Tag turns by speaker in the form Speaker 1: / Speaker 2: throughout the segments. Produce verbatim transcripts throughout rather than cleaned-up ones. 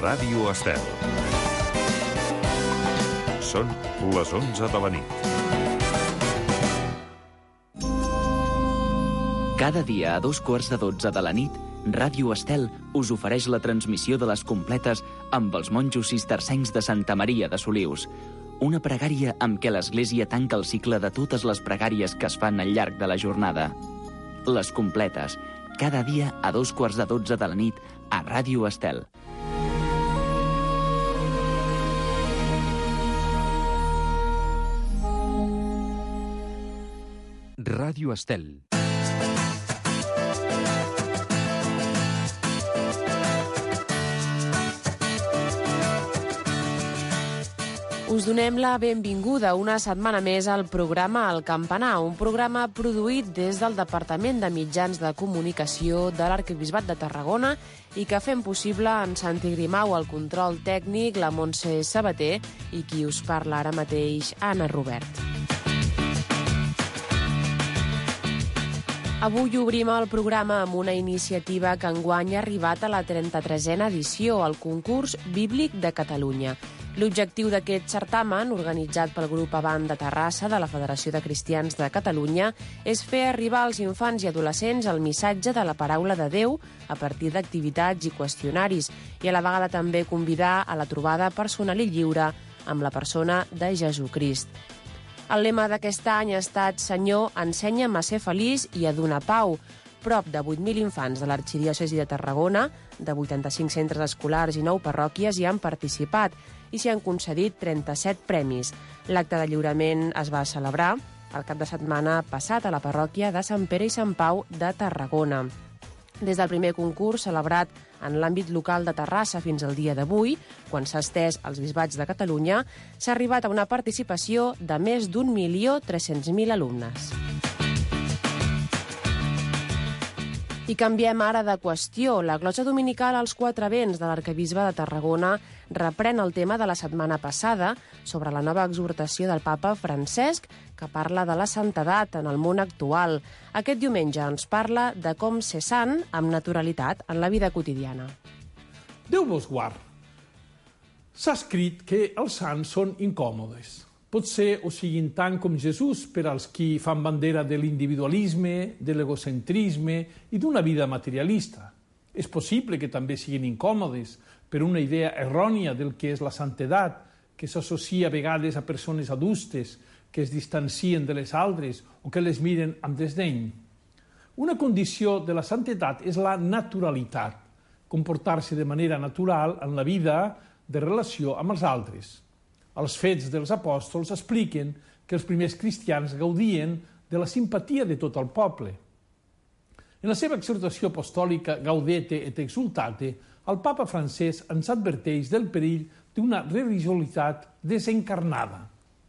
Speaker 1: Ràdio Estel. Són les onze de la nit.
Speaker 2: Cada dia a dos quarts de dotze de la nit, Ràdio Estel us ofereix la transmissió de les completes amb els monjos cistercencs de Santa Maria de Solius. Una pregària amb què l'Església tanca el cicle de totes les pregàries que es fan al llarg de la jornada. Les completes, cada dia a dos quarts de dotze de la nit a Ràdio Estel.
Speaker 3: Ràdio Estel.
Speaker 4: Us donem la benvinguda una setmana més al programa El Campanar, un programa produït des del Departament de Mitjans de Comunicació de l'Arquebisbat de Tarragona i que fem possible en Santi Grimau, el control tècnic, la Montse Sabater i qui us parla ara mateix, Anna Robert. Avui obrim el programa amb una iniciativa que enguany ha arribat a la trenta-tresena edició, el Concurs Bíblic de Catalunya. L'objectiu d'aquest certamen, organitzat pel grup Avant de Terrassa de la Federació de Cristians de Catalunya, és fer arribar als infants i adolescents el missatge de la paraula de Déu a partir d'activitats i qüestionaris i a la vegada també convidar a la trobada personal i lliure amb la persona de Jesucrist. El lema d'aquest any ha estat «Senyor, ensenya'm a ser feliç i a donar pau». Prop de vuit mil infants de l'Arxidiòcesi de Tarragona, de vuitanta-cinc centres escolars i nou parròquies hi han participat i s'hi han concedit trenta-set premis. L'acte de lliurament es va celebrar el cap de setmana passat a la parròquia de Sant Pere i Sant Pau de Tarragona. Des del primer concurs celebrat en l'àmbit local de Terrassa fins al dia d'avui, quan s'ha estès als bisbats de Catalunya, s'ha arribat a una participació de més d'un milió tres-cents mil alumnes. I canviem ara de qüestió. La glosa dominical als Quatre Vents de l'Arquebisbe de Tarragona reprèn el tema de la setmana passada sobre la nova exhortació del papa Francesc que parla de la santedat en el món actual. Aquest diumenge ens parla de com ser sant amb naturalitat en la vida quotidiana.
Speaker 5: Déu vos guard. S'ha escrit que els sants són incòmodes. Potser ho siguin tant com Jesús per als qui fan bandera de l'individualisme, de l'egocentrisme i d'una vida materialista. És possible que també siguin incòmodes per una idea errònia del que és la santedat, que s'associa a vegades a persones adustes, que es distancien de les altres o que les miren amb desdeny. Una condició de la santedat és la naturalitat, comportar-se de manera natural en la vida de relació amb els altres. Els fets dels apòstols expliquen que els primers cristians gaudien de la simpatia de tot el poble. En la seva exhortació apostòlica Gaudete et Exultate, el papa francès ens adverteix del perill d'una religiositat desencarnada.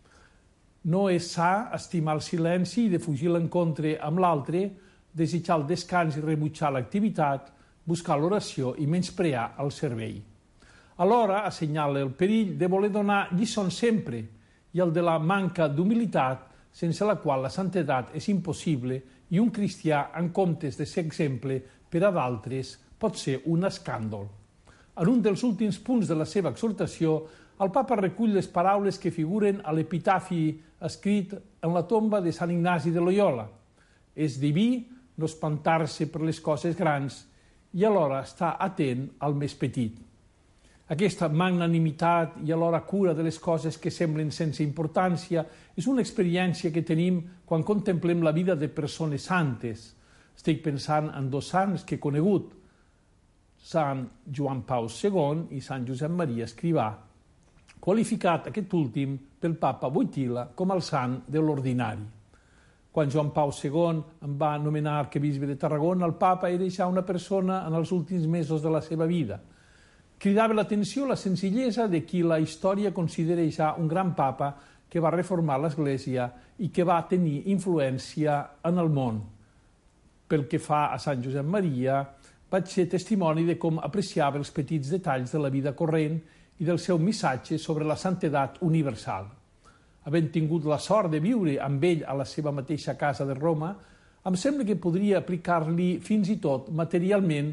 Speaker 5: No és sa estimar el silenci i defugir l'encontre amb l'altre, desitjar el descans i rebutjar l'activitat, buscar l'oració i menysprear el servei. Alhora assenyala el perill de voler donar lliçons sempre i el de la manca d'humilitat sense la qual la santedat és impossible i un cristià, en comptes de ser exemple per a d'altres, pot ser un escàndol. En un dels últims punts de la seva exhortació, el papa recull les paraules que figuren a l'epitafi escrit en la tomba de Sant Ignasi de Loyola. És diví no espantar-se per les coses grans i alhora estar atent al més petit. Aquesta magnanimitat i alhora cura de les coses que semblen sense importància és una experiència que tenim quan contemplem la vida de persones santes. Estic pensant en dos sants que he conegut, Sant Joan Pau segon i Sant Josep Maria Escrivà, qualificat aquest últim pel papa Wojtyla com el sant de l'ordinari. Quan Joan Pau segon em va nomenar arquebisbe de Tarragona, el papa era ja una persona en els últims mesos de la seva vida. Cridava l'atenció la senzillesa de qui la història considera ja un gran papa que va reformar l'Església i que va tenir influència en el món. Pel que fa a Sant Josep Maria, vaig ser testimoni de com apreciava els petits detalls de la vida corrent i del seu missatge sobre la santedat universal. Havent tingut la sort de viure amb ell a la seva mateixa casa de Roma, em sembla que podria aplicar-li fins i tot materialment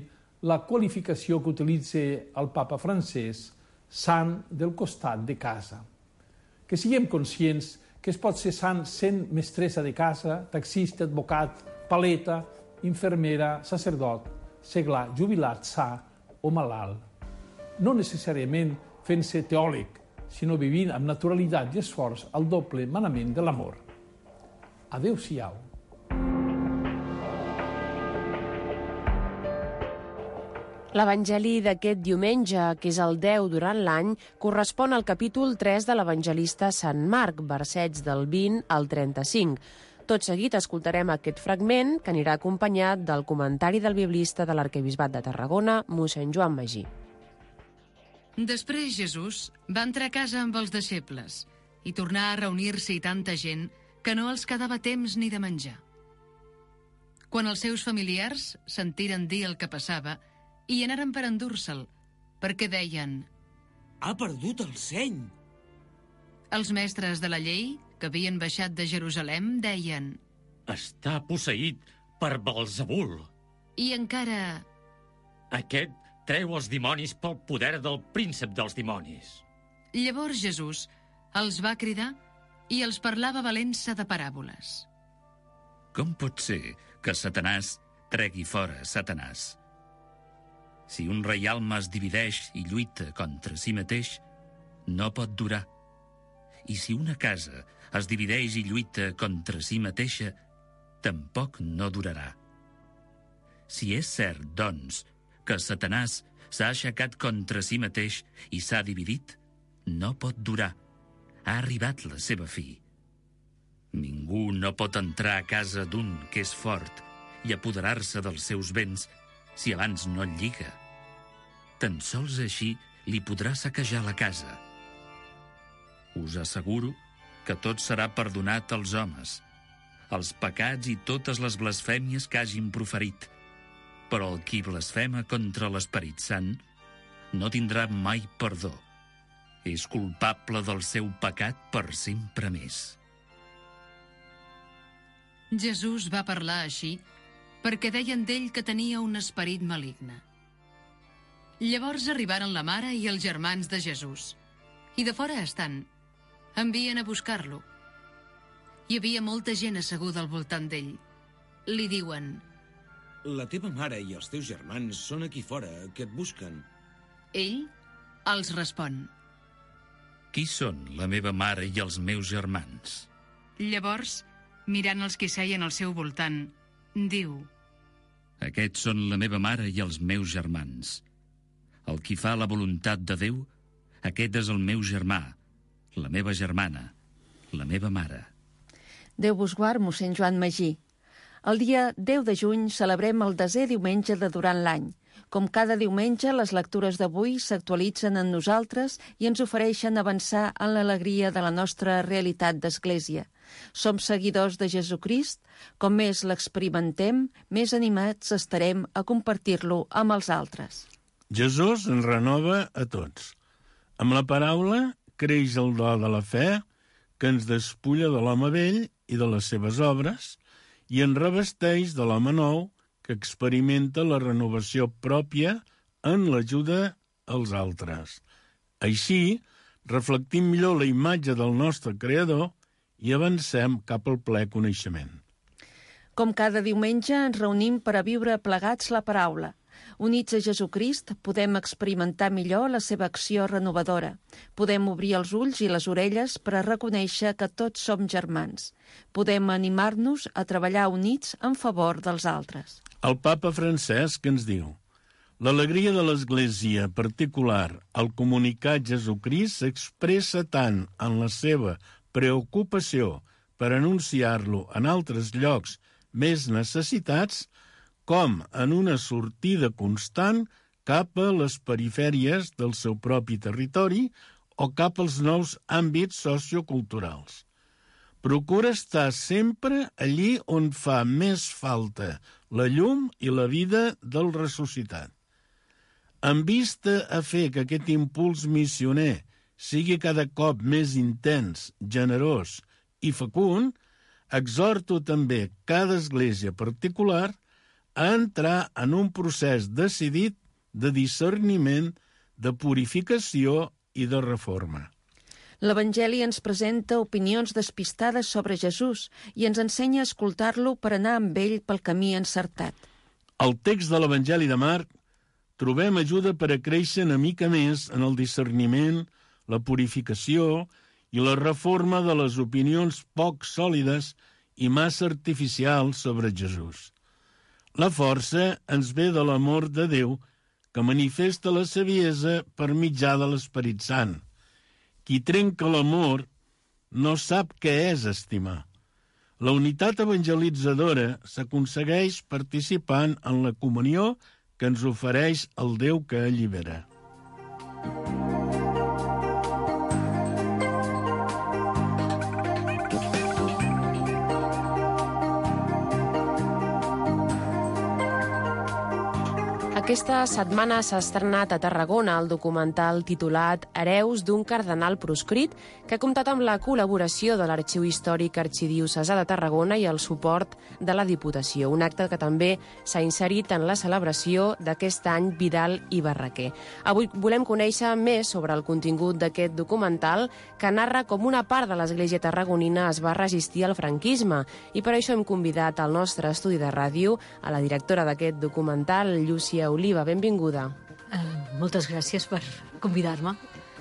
Speaker 5: la qualificació que utilitza el papa francès, sant del costat de casa. Que siguem conscients que es pot ser sant sent mestressa de casa, taxista, advocat, paleta, infermera, sacerdot, seglar, jubilat, sa o malalt. No necessàriament fent-se teòleg, sinó vivint amb naturalitat i esforç el doble manament de l'amor. Adéu-siau.
Speaker 4: L'Evangeli d'aquest diumenge, que és el deu durant l'any, correspon al capítol tres de l'evangelista Sant Marc, versets del vint al trenta-cinc. Tot seguit escoltarem aquest fragment, que anirà acompanyat del comentari del biblista de l'Arquebisbat de Tarragona, mossèn Joan Magí.
Speaker 3: Després Jesús va entrar a casa amb els deixebles i tornar a reunir-s'hi tanta gent que no els quedava temps ni de menjar. Quan els seus familiars sentiren dir el que passava, i anaren per endur-se'l, perquè deien:
Speaker 6: ha perdut el seny.
Speaker 3: Els mestres de la llei, que havien baixat de Jerusalem, deien:
Speaker 7: està posseït per Belzebul.
Speaker 3: I encara:
Speaker 7: aquest treu els dimonis pel poder del príncep dels dimonis.
Speaker 3: Llavors Jesús els va cridar i els parlava valent-se de paràboles.
Speaker 8: Com pot ser que Satanàs tregui fora Satanàs? Si un reialme es divideix i lluita contra si mateix, no pot durar. I si una casa es divideix i lluita contra si mateixa, tampoc no durarà. Si és cert, doncs, que Satanàs s'ha aixecat contra si mateix i s'ha dividit, no pot durar. Ha arribat la seva fi. Ningú no pot entrar a casa d'un que és fort i apoderar-se dels seus béns si abans no el lliga. Tan sols així li podrà saquejar la casa. Us asseguro que tot serà perdonat als homes, els pecats i totes les blasfèmies que hagin proferit, però el qui blasfema contra l'Esperit Sant no tindrà mai perdó. És culpable del seu pecat per sempre més.
Speaker 3: Jesús va parlar així perquè deien d'ell que tenia un esperit maligne. Llavors arribaren la mare i els germans de Jesús, i de fora estant, envien a buscar-lo. Hi havia molta gent asseguda al voltant d'ell. Li diuen:
Speaker 6: la teva mare i els teus germans són aquí fora, que et busquen.
Speaker 3: Ell els respon:
Speaker 8: qui són la meva mare i els meus germans?
Speaker 3: Llavors, mirant els que seien al seu voltant, diu:
Speaker 8: aquests són la meva mare i els meus germans. El qui fa la voluntat de Déu, aquest és el meu germà, la meva germana, la meva mare.
Speaker 9: Déu vos guard, mossèn Joan Magí. El dia deu de juny celebrem el desè diumenge de durant l'any. Com cada diumenge, les lectures d'avui s'actualitzen en nosaltres i ens ofereixen avançar en l'alegria de la nostra realitat d'Església. Som seguidors de Jesucrist, com més l'experimentem, més animats estarem a compartir-lo amb els altres.
Speaker 10: Jesús ens renova a tots. Amb la paraula creix el do de la fe, que ens despulla de l'home vell i de les seves obres, i ens revesteix de l'home nou, que experimenta la renovació pròpia en l'ajuda als altres. Així, reflectim millor la imatge del nostre Creador i avancem cap al ple coneixement.
Speaker 9: Com cada diumenge ens reunim per a viure plegats la paraula. Units a Jesucrist, podem experimentar millor la seva acció renovadora. Podem obrir els ulls i les orelles per a reconèixer que tots som germans. Podem animar-nos a treballar units en favor dels altres.
Speaker 10: El papa Francesc ens diu: l'alegria de l'Església particular al comunicar Jesucrist s'expressa tant en la seva preocupació per anunciar-lo en altres llocs més necessitats, com en una sortida constant cap a les perifèries del seu propi territori o cap als nous àmbits socioculturals. Procura estar sempre allí on fa més falta la llum i la vida del ressuscitat. En vista a fer que aquest impuls missioner sigui cada cop més intens, generós i fecund, exhorto també cada església particular a entrar en un procés decidit de discerniment, de purificació i de reforma.
Speaker 9: L'Evangeli ens presenta opinions despistades sobre Jesús i ens ensenya a escoltar-lo per anar amb ell pel camí encertat.
Speaker 10: Al text de l'Evangeli de Marc trobem ajuda per a créixer una mica més en el discerniment, la purificació i la reforma de les opinions poc sòlides i massa artificials sobre Jesús. La força ens ve de l'amor de Déu que manifesta la saviesa per mitjà de l'Esperit Sant. Qui trenca l'amor no sap què és estimar. La unitat evangelitzadora s'aconsegueix participant en la comunió que ens ofereix el Déu que allibera.
Speaker 4: Aquesta setmana s'ha estrenat a Tarragona el documental titulat Hereus d'un cardenal proscrit, que ha comptat amb la col·laboració de l'Arxiu Històric Arxidiocesà de Tarragona i el suport de la Diputació, un acte que també s'ha inserit en la celebració d'aquest any Vidal i Barraquer. Avui volem conèixer més sobre el contingut d'aquest documental, que narra com una part de l'Església tarragonina es va resistir al franquisme, i per això hem convidat al nostre estudi de ràdio a la directora d'aquest documental, Llúcia Oliva. Benvinguda.
Speaker 11: Uh, moltes gràcies per convidar-me.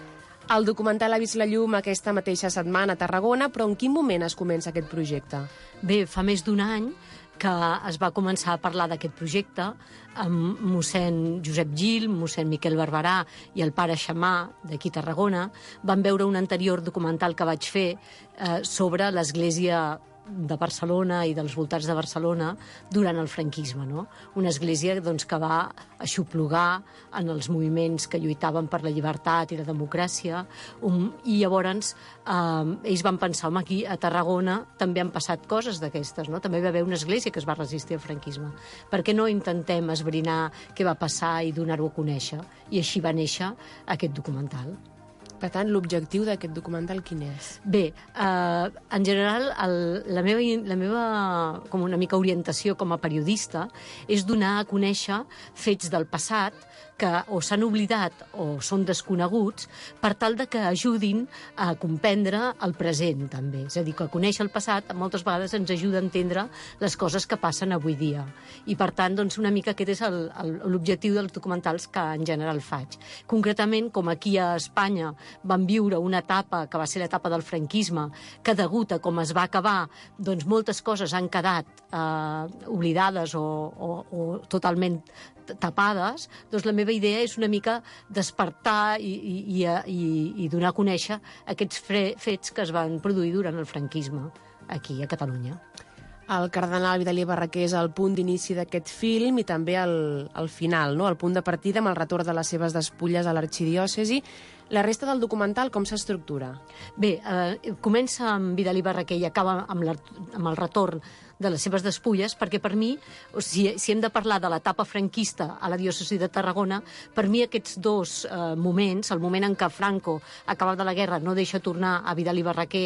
Speaker 4: El documental ha vist la llum aquesta mateixa setmana a Tarragona, però en quin moment es comença aquest projecte?
Speaker 11: Bé, fa més d'un any que es va començar a parlar d'aquest projecte amb mossèn Josep Gil, mossèn Miquel Barberà i el pare Xamà d'aquí a Tarragona. Van veure un anterior documental que vaig fer eh, sobre l'església de Barcelona i dels voltants de Barcelona durant el franquisme, no? Una església doncs, que va aixoplugar en els moviments que lluitaven per la llibertat i la democràcia, um, i llavors eh, ells van pensar, home, aquí a Tarragona també han passat coses d'aquestes, no? També va haver una església que es va resistir al franquisme. Per què no intentem esbrinar què va passar i donar-ho a conèixer? I així va néixer aquest documental.
Speaker 4: Per tant, l'objectiu d'aquest documental quin és?
Speaker 11: Bé, eh, en general, el, la meva, la meva com una mica orientació com a periodista és donar a conèixer fets del passat que o s'han oblidat o són desconeguts per tal de que ajudin a comprendre el present, també. És a dir, que conèixer el passat moltes vegades ens ajuda a entendre les coses que passen avui dia. I, per tant, doncs, una mica aquest és el, el, l'objectiu dels documentals que en general faig. Concretament, com aquí a Espanya van viure una etapa que va ser l'etapa del franquisme, que degut a com es va acabar, doncs moltes coses han quedat eh, oblidades o, o, o totalment tapades, doncs la meva idea és una mica despertar i, i, i, i donar a conèixer aquests fets que es van produir durant el franquisme aquí a Catalunya.
Speaker 4: El cardenal Vidal i Barraquer és el punt d'inici d'aquest film i també el, el final, no? El punt de partida amb el retorn de les seves despulles a l'arxidiòcesi. La resta del documental com s'estructura?
Speaker 11: Bé, eh, comença amb Vidal i Barraquer i acaba amb, amb el retorn de les seves despulles, perquè per mi, o sigui, si hem de parlar de l'etapa franquista a la diòcesi de Tarragona, per mi aquests dos eh, moments, el moment en què Franco, acabat de la guerra, no deixa tornar a Vidal i Barraquer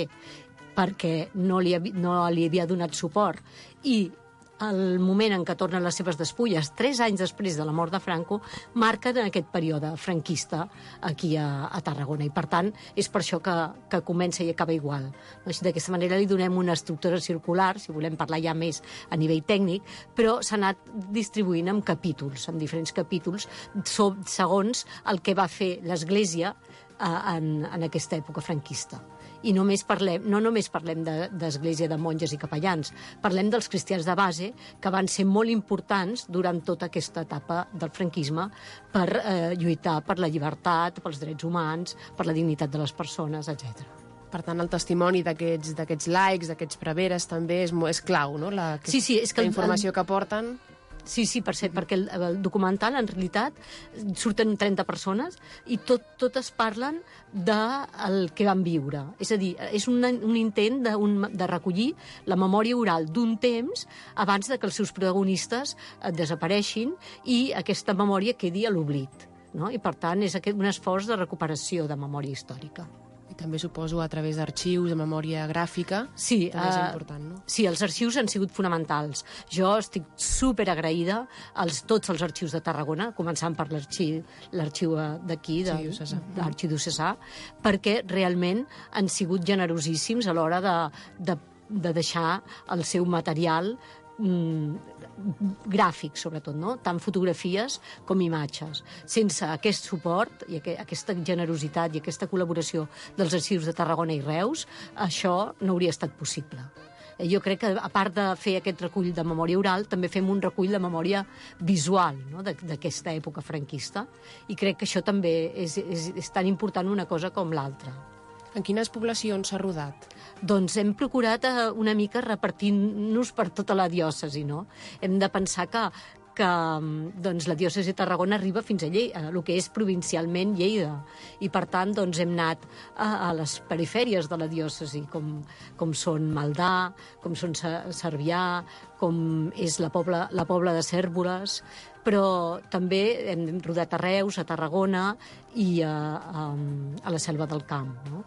Speaker 11: perquè no li, no li havia donat suport, i el moment en què tornen les seves despulles, tres anys després de la mort de Franco, marquen aquest període franquista aquí a, a Tarragona. I, per tant, és per això que, que comença i acaba igual. D'aquesta manera li donem una estructura circular, si volem parlar ja més a nivell tècnic, però s'ha anat distribuint en capítols, en diferents capítols, segons el que va fer l'Església en, en aquesta època franquista. I només parlem, no només parlem d'església, de, de monges i capellans, parlem dels cristians de base, que van ser molt importants durant tota aquesta etapa del franquisme per eh, lluitar per la llibertat, pels drets humans, per la dignitat de les persones, etcètera.
Speaker 4: Per tant, el testimoni d'aquests d'aquests laics, d'aquests preveres, també és, és clau, no? La,
Speaker 11: sí, sí, és que
Speaker 4: la informació el, que aporten...
Speaker 11: Sí, sí, per cert, perquè el, el documental, en realitat, surten trenta persones i tot, totes parlen del que van viure. És a dir, és un, un intent de, un, de recollir la memòria oral d'un temps abans de que els seus protagonistes desapareixin i aquesta memòria quedi a l'oblit, no? I, per tant, és aquest, un esforç de recuperació de memòria històrica.
Speaker 4: I també suposo a través d'arxius, de memòria gràfica,
Speaker 11: sí,
Speaker 4: també és
Speaker 11: uh,
Speaker 4: important, no?
Speaker 11: Sí, els arxius han sigut fonamentals. Jo estic super agraïda als tots els arxius de Tarragona, començant per l'arxiu l'arxiu d'aquí, de,
Speaker 4: sí,
Speaker 11: l'arxiu diocesà, perquè realment han sigut generosíssims a l'hora de, de, de deixar el seu material gràfic, sobretot, no? Tant fotografies com imatges. Sense aquest suport i aquesta generositat i aquesta col·laboració dels arxius de Tarragona i Reus, això no hauria estat possible. Jo crec que, a part de fer aquest recull de memòria oral, també fem un recull de memòria visual, no?, d'aquesta època franquista, i crec que això també és, és, és tan important una cosa com l'altra.
Speaker 4: En quines poblacions s'ha rodat?
Speaker 11: Doncs hem procurat una mica repartint-nos per tota la diòcesi, no? Hem de pensar que, que doncs, la diòcesi de Tarragona arriba fins a Lleida, el que és provincialment Lleida, i per tant doncs, hem anat a, a les perifèries de la diòcesi, com, com són Maldà, com són Cervià, com és la Pobla, la Pobla de Cérvoles, però també hem rodat a Reus, a Tarragona i a, a, a la Selva del Camp, no?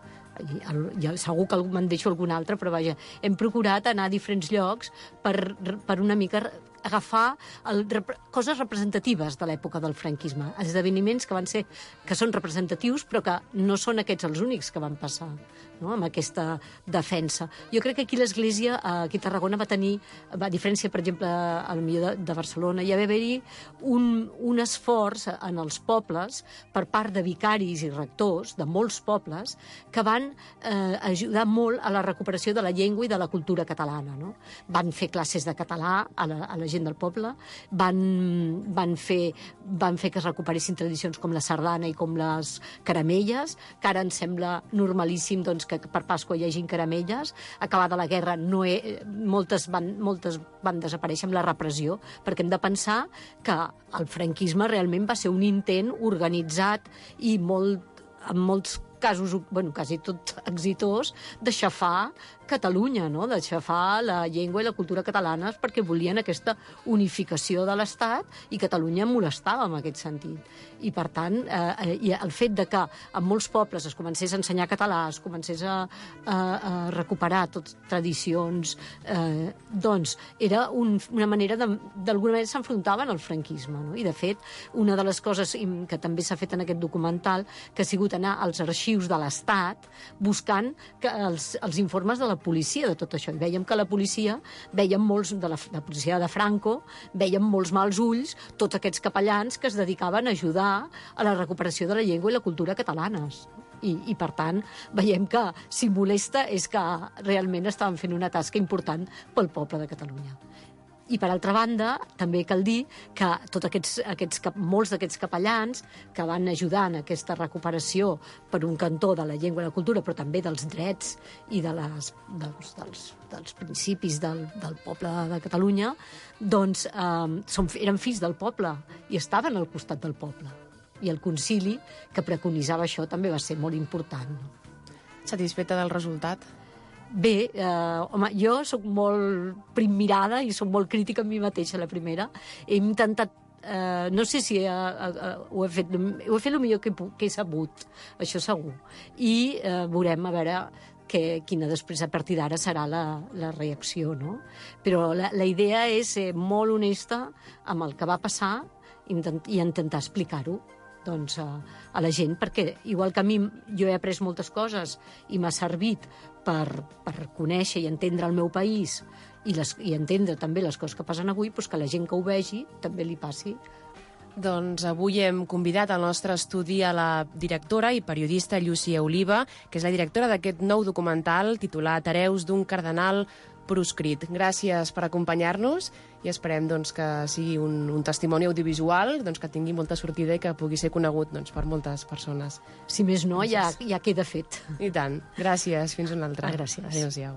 Speaker 11: I segur que me'n deixo algun altre, però vaja, hem procurat anar a diferents llocs per, per una mica agafar el, coses representatives de l'època del franquisme, esdeveniments que van ser, que són representatius, però que no són aquests els únics que van passar, no?, amb aquesta defensa. Jo crec que aquí l'Església, aquí a Tarragona, va tenir, a diferència, per exemple, a la millor de, de Barcelona, hi va haver-hi un, un esforç en els pobles per part de vicaris i rectors de molts pobles que van eh, ajudar molt a la recuperació de la llengua i de la cultura catalana, no? Van fer classes de català a la, a la gent del poble, van, van, fer, van fer que es recuperessin tradicions com la sardana i com les caramelles, que ara ens sembla normalíssim doncs, que per Pasqua hi hagi caramelles. Acabada la guerra, no he, moltes, van, moltes van desaparèixer amb la repressió, perquè hem de pensar que el franquisme realment va ser un intent organitzat i molt, en molts casos, bueno, quasi tot exitós, d'aixafar Catalunya, no?, d'aixafar la llengua i la cultura catalanes perquè volien aquesta unificació de l'Estat i Catalunya molestava en aquest sentit. I, per tant, eh, i el fet de que en molts pobles es comencés a ensenyar català, es comencés a, a, a recuperar totes tradicions, eh, doncs era un, una manera, d'alguna manera s'enfrontaven al franquisme, no? I, de fet, una de les coses que també s'ha fet en aquest documental, que ha sigut anar als arxius de l'Estat buscant que els, els informes de la policia de tot això. I veiem que la policia, veiem molts de la, la policia de Franco, veiem molts mals ulls tots aquests capellans que es dedicaven a ajudar a la recuperació de la llengua i la cultura catalanes. I, i per tant, veiem que si molesta és que realment estaven fent una tasca important pel poble de Catalunya. I, per altra banda, també cal dir que tots aquests, aquests, molts d'aquests capellans que van ajudar en aquesta recuperació per un cantó de la llengua i la cultura, però també dels drets i de les, dels, dels, dels principis del, del poble de Catalunya, doncs eh, són, eren fills del poble i estaven al costat del poble. I el concili que preconitzava això també va ser molt important.
Speaker 4: Satisfeta del resultat?
Speaker 11: Bé, eh, home, jo sóc molt primmirada i sóc molt crítica amb mi mateixa, la primera. He intentat, eh, no sé si eh, eh, ho he fet, ho he fet el millor que, que he sabut, això segur. I eh, veurem, a veure, que, quina després, a partir d'ara, serà la, la reacció, no? Però la, la idea és ser molt honesta amb el que va passar intent, i intentar explicar-ho doncs, a, a la gent, perquè igual que a mi jo he après moltes coses i m'ha servit per, per conèixer i entendre el meu país i, les, i entendre també les coses que passen avui, doncs que la gent que ho vegi també li passi.
Speaker 4: Doncs avui hem convidat al nostre estudi a la directora i periodista Llúcia Oliva, que és la directora d'aquest nou documental titulat Hereus d'un cardenal proscrit. Gràcies per acompanyar-nos i esperem doncs, que sigui un, un testimoni audiovisual doncs, que tingui molta sortida i que pugui ser conegut doncs, per moltes persones.
Speaker 11: Si més no, ja, ja queda fet.
Speaker 4: I tant. Gràcies. Fins una altra.
Speaker 11: Ah, gràcies.
Speaker 4: Adéu-siau.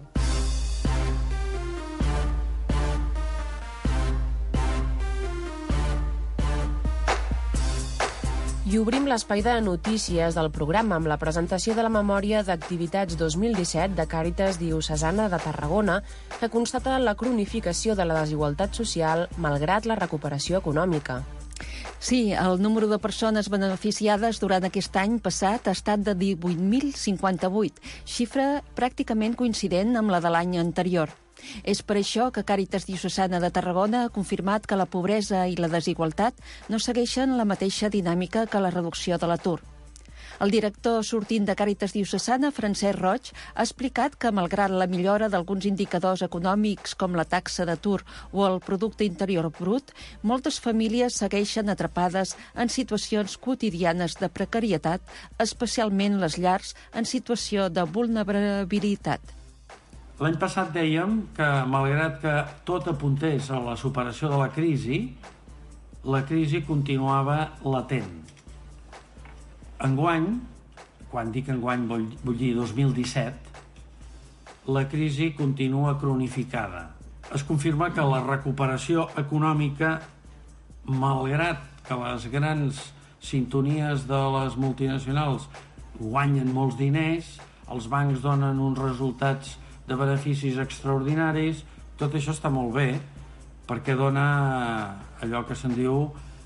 Speaker 4: I obrim l'espai de notícies del programa amb la presentació de la memòria d'activitats dos mil disset de Càritas Diocesana de Tarragona, que constata la cronificació de la desigualtat social malgrat la recuperació econòmica.
Speaker 9: Sí, el número de persones beneficiades durant aquest any passat ha estat de divuit mil cinquanta-vuit, xifra pràcticament coincident amb la de l'any anterior. És per això que Càritas Diocesana de Tarragona ha confirmat que la pobresa i la desigualtat no segueixen la mateixa dinàmica que la reducció de l'atur. El director sortint de Càritas Diocesana, Francesc Roig, ha explicat que, malgrat la millora d'alguns indicadors econòmics com la taxa d'atur o el producte interior brut, moltes famílies segueixen atrapades en situacions quotidianes de precarietat, especialment les llars en situació de vulnerabilitat.
Speaker 12: L'any passat dèiem que, malgrat que tot apuntés a la superació de la crisi, la crisi continuava latent. Enguany, quan dic enguany vull, vull dir dos mil disset, la crisi continua cronificada. Es confirma que la recuperació econòmica, malgrat que les grans sintonies de les multinacionals guanyen molts diners, els bancs donen uns resultats de beneficis extraordinaris, tot això està molt bé, perquè dona allò que se'n diu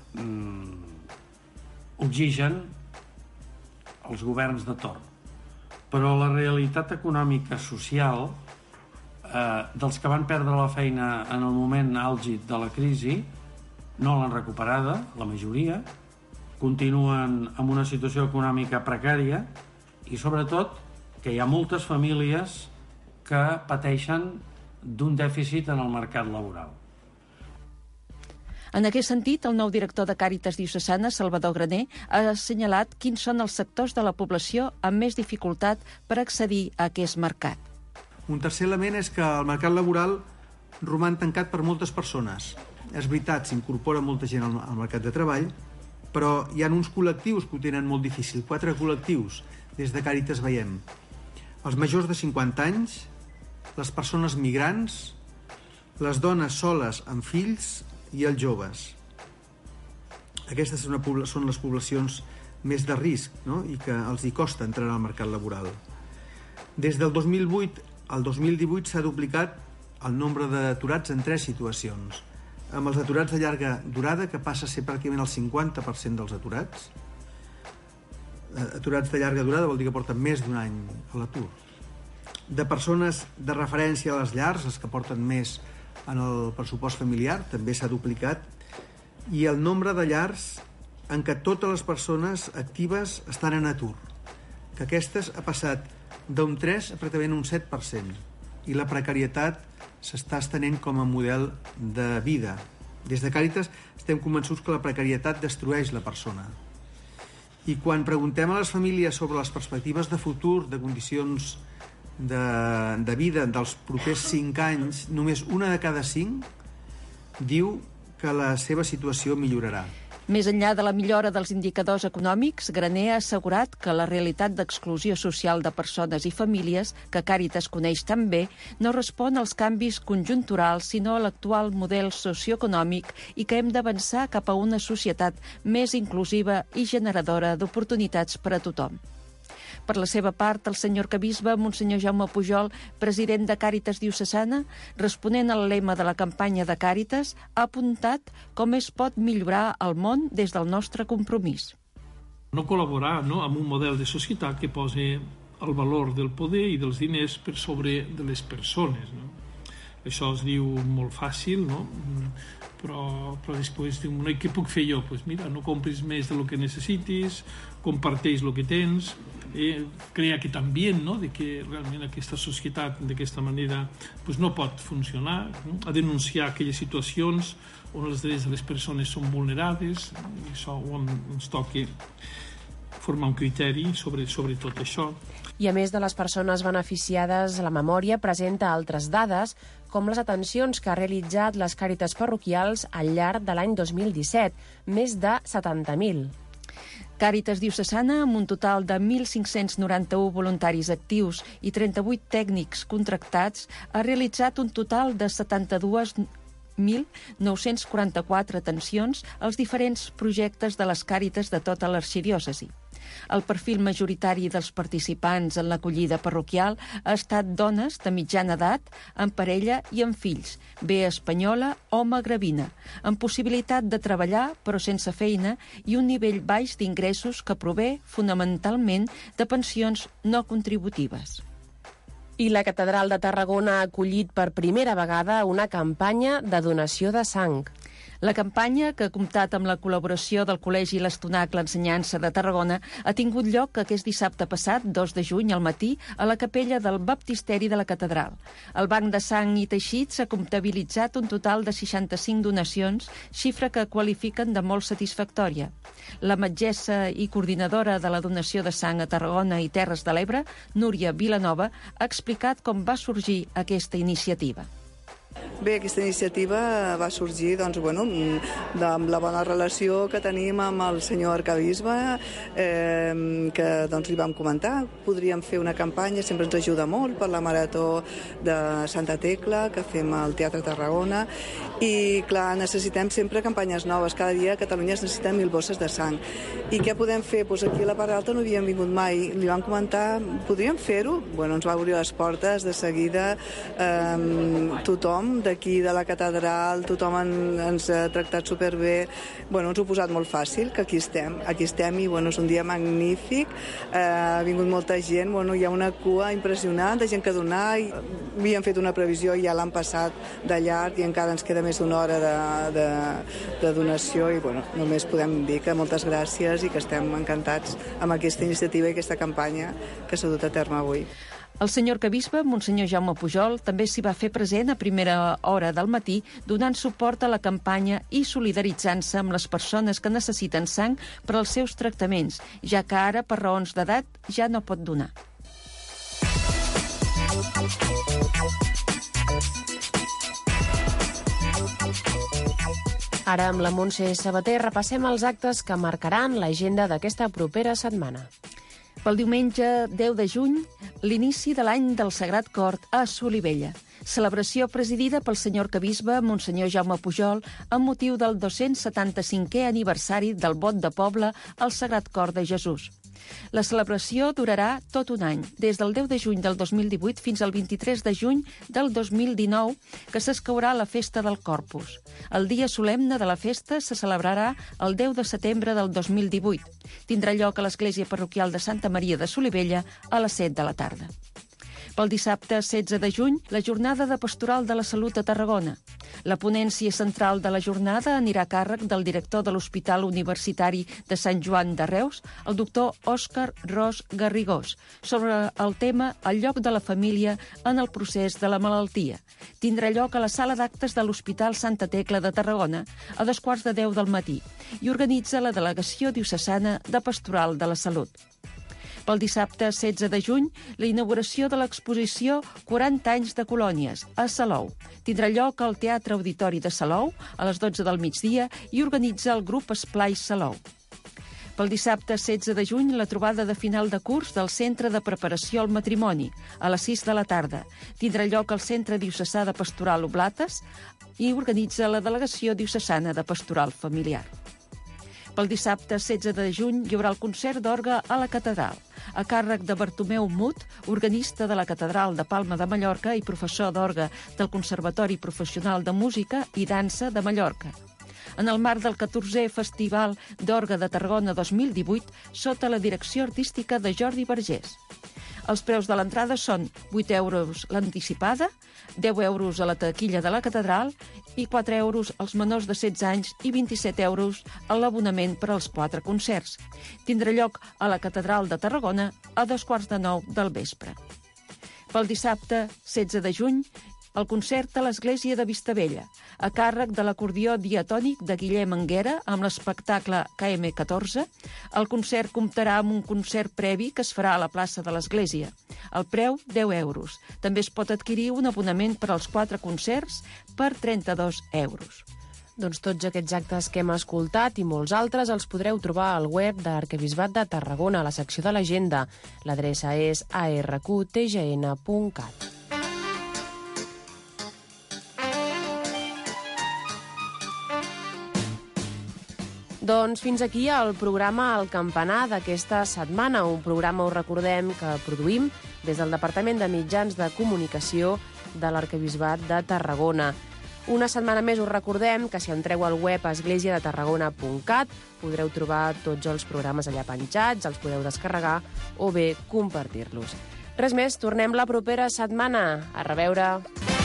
Speaker 12: mm, oxigen els governs de torn. Però la realitat econòmica social eh, dels que van perdre la feina en el moment àlgid de la crisi no l'han recuperada, la majoria, continuen en una situació econòmica precària i sobretot que hi ha moltes famílies que pateixen d'un dèficit en el mercat laboral.
Speaker 9: En aquest sentit, el nou director de Càritas Diocesana, Salvador Graner, ha assenyalat quins són els sectors de la població amb més dificultat per accedir a aquest mercat.
Speaker 13: Un tercer element és que el mercat laboral roman tancat per moltes persones. És veritat, s'incorpora molta gent al mercat de treball, però hi ha uns col·lectius que ho tenen molt difícil. Quatre col·lectius des de Càritas veiem. Els majors de cinquanta anys, les persones migrants, les dones soles amb fills i els joves. Aquestes són, una, són les poblacions més de risc, no? I que els hi costa entrar al mercat laboral. Des del dos mil vuit al dos mil divuit s'ha duplicat el nombre d'aturats en tres situacions. Amb els aturats de llarga durada, que passa a ser pràcticament el cinquanta per cent dels aturats. Aturats de llarga durada vol dir que porten més d'un any a l'atur. De persones de referència a les llars, les que porten més en el pressupost familiar, també s'ha duplicat, i el nombre de llars en què totes les persones actives estan en atur, que aquestes ha passat d'un tres a pràcticament un set per cent, i la precarietat s'està estenent com a model de vida. Des de Càritas estem convençuts que la precarietat destrueix la persona. I quan preguntem a les famílies sobre les perspectives de futur, de condicions De, de vida dels propers cinc anys, només una de cada cinc diu que la seva situació millorarà.
Speaker 9: Més enllà de la millora dels indicadors econòmics, Graner ha assegurat que la realitat d'exclusió social de persones i famílies, que Càritas coneix tan bé, no respon als canvis conjunturals, sinó a l'actual model socioeconòmic i que hem d'avançar cap a una societat més inclusiva i generadora d'oportunitats per a tothom. Per la seva part, el senyor arquebisbe, Monsenyor Jaume Pujol, president de Càritas Diocesana, responent al lema de la campanya de Càritas, ha apuntat com es pot millorar el món des del nostre compromís.
Speaker 5: No col·laborar no, amb un model de societat que posi el valor del poder i dels diners per sobre de les persones. No? Això es diu molt fàcil, no? però, però després diu, no, què puc fer jo? Pues mira, no compris més del que necessitis, comparteix el que tens, eh, crea aquest ambient, no? De que realment aquesta societat d'aquesta manera pues, no pot funcionar, no? A denunciar aquelles situacions on els drets de les persones són vulnerades, i això on ens toca formar un criteri sobre, sobre tot això.
Speaker 4: I a més de les persones beneficiades, la memòria presenta altres dades, com les atencions que ha realitzat les Càritas parroquials al llarg de l'any dos mil disset, més de setanta mil.
Speaker 9: Càritas Diocesana, amb un total de mil cinc-cents noranta-u voluntaris actius i trenta-vuit tècnics contractats, ha realitzat un total de setanta-dos mil nou-cents quaranta-quatre atencions als diferents projectes de les Càritas de tota l'arxidiòcesi. El perfil majoritari dels participants en l'acollida parroquial ha estat dones de mitjana edat, en parella i amb fills, bé espanyola o magrebina, amb possibilitat de treballar però sense feina i un nivell baix d'ingressos que prové fonamentalment de pensions no contributives.
Speaker 4: I la Catedral de Tarragona ha acollit per primera vegada una campanya de donació de sang.
Speaker 9: La campanya, que ha comptat amb la col·laboració del Col·legi L'Estonac l'Ensenyança de Tarragona, ha tingut lloc aquest dissabte passat, dos de juny, al matí, a la capella del Baptisteri de la Catedral. El Banc de Sang i Teixits ha comptabilitzat un total de seixanta-cinc donacions, xifra que qualifiquen de molt satisfactòria. La metgessa i coordinadora de la donació de sang a Tarragona i Terres de l'Ebre, Núria Vilanova, ha explicat com va sorgir aquesta iniciativa.
Speaker 14: Bé, aquesta iniciativa va sorgir doncs, bueno, de la bona relació que tenim amb el senyor arquebisbe, eh, que doncs, li vam comentar. Podríem fer una campanya, sempre ens ajuda molt, per la marató de Santa Tecla, que fem al Teatre Tarragona, i clar, necessitem sempre campanyes noves. Cada dia a Catalunya es necessiten mil bosses de sang. I què podem fer? Pues aquí a la Part Alta no havíem vingut mai. Li vam comentar, podríem fer-ho? Bueno, ens va obrir les portes de seguida, eh, tothom d'aquí de la catedral, tothom en, ens ha tractat superbé. Bueno, ens ho ha posat molt fàcil, que aquí estem. Aquí estem i bueno, és un dia magnífic. Eh, ha vingut molta gent, bueno, hi ha una cua impressionant de gent que donar. I havíem fet una previsió i ja l'han passat de llarg i encara ens queda més d'una hora de, de, de donació i bueno, només podem dir que moltes gràcies i que estem encantats amb aquesta iniciativa i aquesta campanya que s'ha dut a terme avui.
Speaker 9: El senyor arquebisbe, Monsenyor Jaume Pujol, també s'hi va fer present a primera hora del matí, donant suport a la campanya i solidaritzant-se amb les persones que necessiten sang per als seus tractaments, ja que ara, per raons d'edat, ja no pot donar.
Speaker 4: Ara, amb la Montse Sabater, repassem els actes que marcaran l'agenda d'aquesta propera setmana.
Speaker 9: Pel diumenge deu de juny, l'inici de l'any del Sagrat Cor a Solivella. Celebració presidida pel senyor arquebisbe Monsenyor Jaume Pujol amb motiu del dos-cents setanta-cinquè aniversari del vot de poble al Sagrat Cor de Jesús. La celebració durarà tot un any, des del deu de juny del dos mil divuit fins al vint-i-tres de juny del dos mil dinou, que s'escaurà la festa del Corpus. El dia solemne de la festa se celebrarà el deu de setembre del dos mil divuit. Tindrà lloc a l'església parroquial de Santa Maria de Solivella a les set de la tarda. Pel dissabte setze de juny, la jornada de Pastoral de la Salut a Tarragona. La ponència central de la jornada anirà a càrrec del director de l'Hospital Universitari de Sant Joan de Reus, el doctor Òscar Ros Garrigós, sobre el tema El lloc de la família en el procés de la malaltia. Tindrà lloc a la sala d'actes de l'Hospital Santa Tecla de Tarragona a dos quarts de deu del matí i organitza la Delegació Diocesana de Pastoral de la Salut. Pel dissabte setze de juny, la inauguració de l'exposició quaranta anys de colònies, a Salou. Tindrà lloc al Teatre Auditori de Salou a les dotze del migdia i organitza el grup Esplai Salou. Pel dissabte setze de juny, la trobada de final de curs del Centre de Preparació al Matrimoni, a les sis de la tarda. Tindrà lloc al Centre Diocesà de Pastoral Oblates i organitza la Delegació Diocesana de Pastoral Familiar. Pel dissabte setze de juny hi haurà el concert d'orgue a la Catedral, a càrrec de Bartomeu Mut, organista de la Catedral de Palma de Mallorca i professor d'orgue del Conservatori Professional de Música i Dansa de Mallorca. En el marc del catorzè Festival d'Orgue de Tarragona dos mil divuit, sota la direcció artística de Jordi Vergés. Els preus de l'entrada són vuit euros l'anticipada, deu euros a la taquilla de la Catedral i quatre euros als menors de setze anys i vint-i-set euros a l'abonament per als quatre concerts. Tindrà lloc a la Catedral de Tarragona a dos quarts de nou del vespre. Pel dissabte setze de juny, el concert a l'Església de Vistabella, a càrrec de l'acordió diatònic de Guillem Anguera amb l'espectacle K M catorze. El concert comptarà amb un concert previ que es farà a la plaça de l'Església. El preu, deu euros. També es pot adquirir un abonament per als quatre concerts per trenta-dos euros.
Speaker 4: Doncs tots aquests actes que hem escoltat i molts altres els podreu trobar al web de l'Arquebisbat de Tarragona, a la secció de l'agenda. L'adreça és a r q t g n punt cat. Doncs fins aquí el programa El Campanar d'aquesta setmana, un programa, us recordem, que produïm des del Departament de Mitjans de Comunicació de l'Arquebisbat de Tarragona. Una setmana més us recordem que si entreu al web església de tarragona punt cat podreu trobar tots els programes allà penjats, els podeu descarregar o bé compartir-los. Res més, tornem la propera setmana. A reveure!